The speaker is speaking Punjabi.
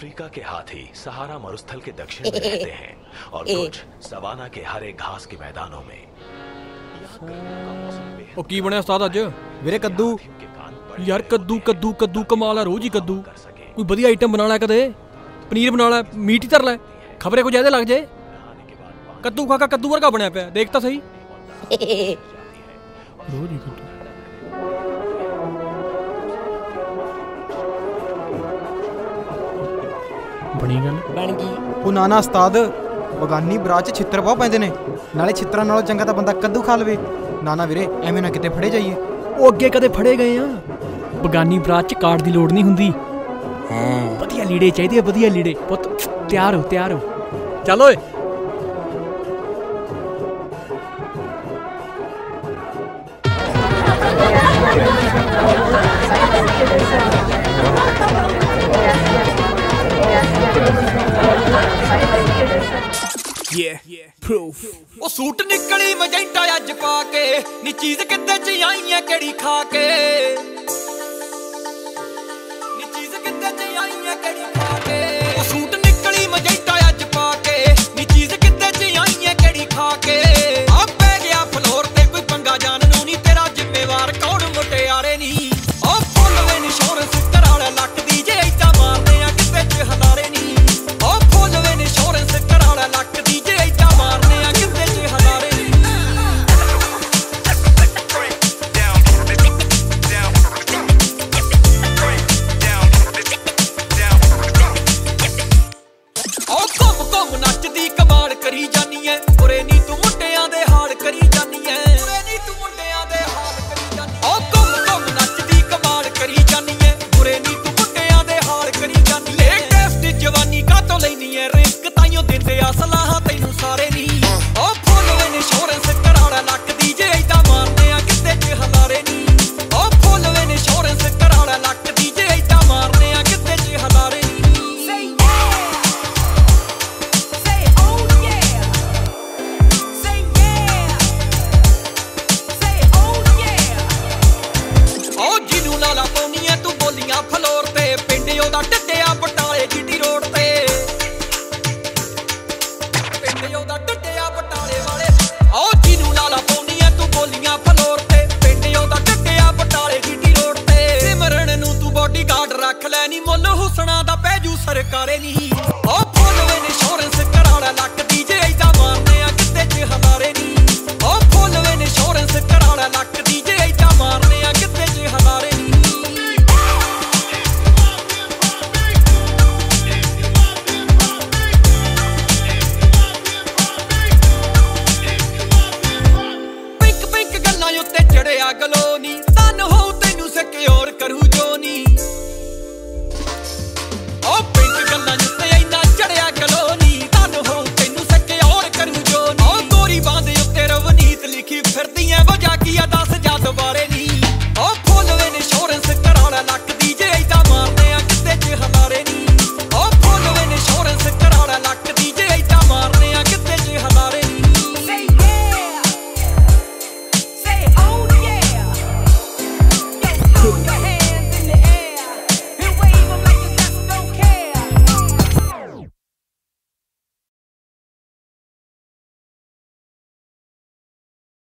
अफ्रीका के हाथी सहारा मरुस्थल के दक्षिण में रहते हैं और कुछ सवाना के हरे घास के मैदानों में। ਉਹ ਕੀ ਬਣਿਆ ਉਸਤਾਦ ਅੱਜ? ਵੀਰੇ ਕੱਦੂ। ਯਾਰ ਕੱਦੂ ਕੱਦੂ ਕੱਦੂ ਕਮਾਲ ਆ, ਰੋਜ਼ ਹੀ ਕੱਦੂ। ਕੋਈ ਵਧੀਆ ਆਈਟਮ ਬਣਾ ਲੈ, ਕਦੇ ਪਨੀਰ ਬਣਾ ਲੈ, ਮੀਟ ਹੀ ਧਰ ਲੈ, ਖਬਰੇ ਕੋਈ ਜ਼ਿਆਦਾ ਲੱਗ ਜੇ। ਕੱਦੂ ਖਾ ਕੱਦੂ ਵਰਗਾ ਬਣਿਆ ਪਿਆ, ਦੇਖ ਤਾਂ ਸਹੀ। ਰੋਜ਼ ਹੀ ਕੱਦੂ। ਬਣੀ ਗੱਲ? ਬਣ ਗਈ। ਉਹ ਨਾ ਉਸਤਾਦ, ਬਗਾਨੀ ਬਰਾਤ 'ਚ ਛਿੱਤਰ ਬਹੁਤ ਪੈਂਦੇ ਨੇ, ਨਾਲੇ ਛਿੱਤਰਾਂ ਨਾਲੋਂ ਚੰਗਾ ਤਾਂ ਬੰਦਾ ਕੱਦੂ ਖਾ ਲਵੇ। ਨਾ ਵੀਰੇ, ਐਵੇਂ ਨਾ ਕਿਤੇ ਫੜੇ ਜਾਈਏ। ਉਹ ਅੱਗੇ ਕਦੇ ਫੜੇ ਗਏ ਆ। ਬਗਾਨੀ ਬਰਾਤ 'ਚ ਕਾਰਡ ਦੀ ਲੋੜ ਨਹੀਂ ਹੁੰਦੀ। ਵਧੀਆ ਲੀੜੇ ਚਾਹੀਦੇ ਆ, ਵਧੀਆ ਲੀੜੇ। ਪੁੱਤ ਤਿਆਰ ਹੋ, ਤਿਆਰ ਹੋ, ਚੱਲ ਓਏ। ਉਹ ਸੂਟ ਨਿਕਲੀ ਮਜੈਂਟਾ ਅੱਜ ਪਾ ਕੇ, ਨੀ ਚੀਜ਼ ਕਿੱਥੇ ਚ ਆਈ ਐ ਕਿਹੜੀ ਖਾ ਕੇ, ਨੀ ਚੀਜ਼ ਕਿੱਥੇ ਚ ਆਈ ਐ ਕਿਹੜੀ ਖਾ ਕੇ। ਉਹ ਸੂਟ ਨਿਕਲੀ ਮਜੈਂਟਾ ਅੱਜ ਪਾ ਕੇ, ਨੀ ਚੀਜ਼ ਕਿੱਥੇ ਚ ਆਈ ਐ ਕਿਹੜੀ ਖਾ ਕੇ। ਆ ਪੈ ਗਿਆ ਫਲੋਰ ਤੇ ਕੋਈ ਪੰਗਾ ਜਾਣ ਨੂੰ ਨੀ, ਤੇਰਾ ਜ਼ਿੰਮੇਵਾਰ ਕੌਣ ਮੁਟਿਆਰੇ ਨੀ। ਉਹ ਫੁੱਲ ਵੇ ਇੰਸ਼ੋਰੈਂਸ ਕਰਾਲਾ ਲੱਕ ਦੀ, ਜੇ ਏਦਾਂ ਮਾਰਦੇ ਆ ਕਿਤੇ ਚ ਹਲਾਰੇ ਨੀ। ਉਹ ਫੁੱਲ ਵੇ ਇੰਸ਼ੋਰੈਂਸ ਕਰਾਲਾ ਲੱਕ ਦੀ, ਜੇ ਏਦਾਂ ਮਾਰਦੇ ਆ ਕਿਤੇ ਚ ਹਲਾਰੇ ਨੀ। ਉਹ ਘੁੰਮ ਘੁੰਮ ਨੱਚਦੀ ਕਮਾਲ ਕਰੀ ਜਾਨੀ ਐ, ਉਰੇ ਨੀ ਤੂੰ ਮੁੰਡਿਆਂ ਦੇ ਹਾਲ ਕਰੀ ਜਾਨੀ ਐ, ਉਰੇ ਨੀ ਤੂੰ ਮੁੰਡਿਆਂ ਦੇ ਹਾਲ ਕਰੀ ਜਾਨੀ ਐ। ਉਹ ਘੁੰਮ ਘੁੰਮ ਨੱਚਦੀ ਕਮਾਲ ਕਰੀ ਜਾਨੀ ਐ, ਉਰੇ ਨੀ ਤੂੰ ਮੁੰਡਿਆਂ ਦੇ ਹਾਲ ਕਰੀ ਜਾਨੀ ਐ। ਲੇਟੈਸਟ ਜਵਾਨੀ ਕਾਤੋਂ ਲੈਨੀ ਐ ਰਿਸਕ, ਤਾਈਓ ਦਿੰਦੇ ਆ ਸਲਾਹਾਂ ਤੈਨੂੰ ਸਾਰੇ ਨੀ। ਉਹ ਫੁੱਲ ਵੇ ਇੰਸ਼ੋਰੈਂਸ ਕਰਾਲਾ ਲੱਕ ਦੀ, ਜੇ ਏਦਾਂ ਮਾਰਦੇ ਆ ਕਿਤੇ ਚ ਹਲਾਰੇ ਨੀ। ਉਹ ਫੁੱਲ ਵੇ ਇੰਸ਼ੋਰੈਂਸ ਕਰਾਲਾ ਲੱਕ ਦੀ, ਜੇ ਏਦਾਂ ਮਾਰਦੇ ਆ ਕਿਤੇ ਚ ਹਲਾਰੇ ਨੀ। ਉਹ ਜਿਹਨੂੰ ਲਾਲਾ ਪਾਉਣੀ ਐ ਤੂੰ ਬੋਲੀਆਂ ਫਲੋਰ ਤੇ, ਪਿੰਡ ਉਹਦਾ ਡੱਡਿਆ ਬਟਾਲੇ ਜੀਟੀ ਰੋਡ ਤੇ, ਪਿੰਡ ਉਹਦਾ ਡੱਡਿਆ ਬਟਾਲੇ ਵਾਲੇ। ਉਹ ਜਿਹਨੂੰ ਲਾਲਾ ਪਾਉਣੀ ਐ ਤੂੰ ਬੋਲੀਆਂ ਫਲੋਰ ਤੇ, ਪਿੰਡ ਉਹਦਾ ਡੱਡਿਆ ਬਟਾਲੇ ਜੀਟੀ ਰੋਡ ਤੇ। ਸਿਮਰਨ ਨੂੰ ਤੂੰ ਬੋਡੀਗਾਰਡ ਰੱਖ ਲੈ ਨੀ, ਮੁੱਲ ਹੁਸਨਾ ਦਾ ਪੈ ਜੂ ਸਰਕਾਰੇ ਨੀ। ਉਹ